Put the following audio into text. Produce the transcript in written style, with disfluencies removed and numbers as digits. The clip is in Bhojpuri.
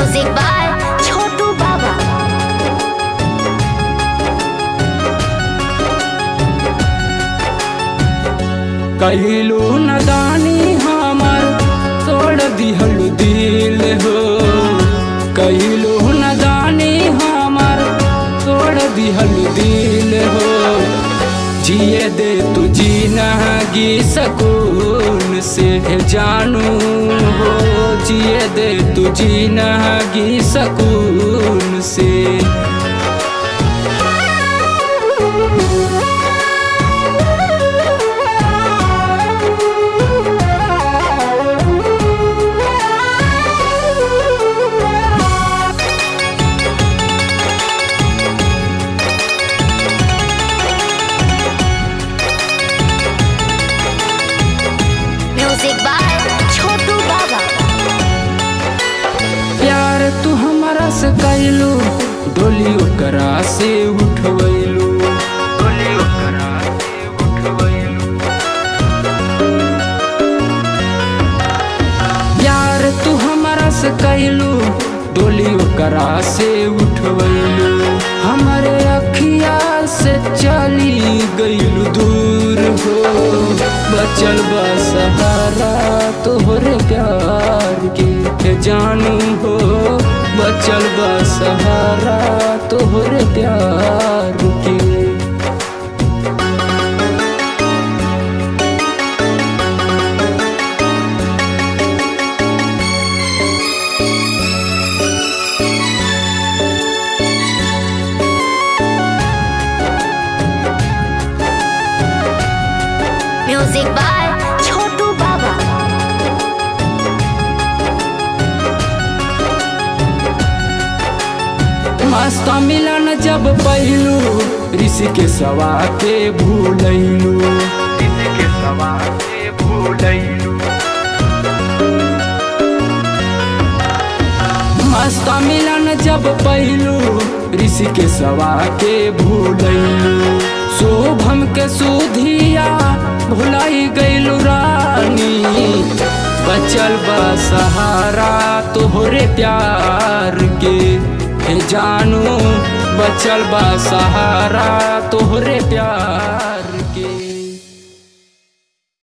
म्यूजिक बाय छोटू बाबा। कहिलू नदानी हमर तोड़ दिहल दिल हो। कहिलू नदानी हमर तोड़ दिहल दिल हो। जिए दे तू जीनगी सकून से जानू हो। जिए दे तू जीनगी सकून से। म्यूजिक बाय छोटू बाबा। प्यार तू हमारा से कैलू डोली ओकरा से उठवैलू। प्यार तू हमारा से कैलू डोली ओकरा से उठवैलू। हमारे अखिया से चली गईलू दूर हो। बचल बा सहारा तोहरे प्यार के जानू हो। बचल बा सहारा तोहरे प्यार के। म्यूजिक बाय छोटू बाबा। मस्ता मिलन जब पहलू ऋषि के सवा के भूलैलू। मस्ता मिलन जब पहलू ऋषि के सवा के भूलैलू। शोभम के सुधिया भुलाई गईलू रानी। बचल बा सहारा तोहरे प्यार के जानू। बचल बा सहारा तोहरे प्यार।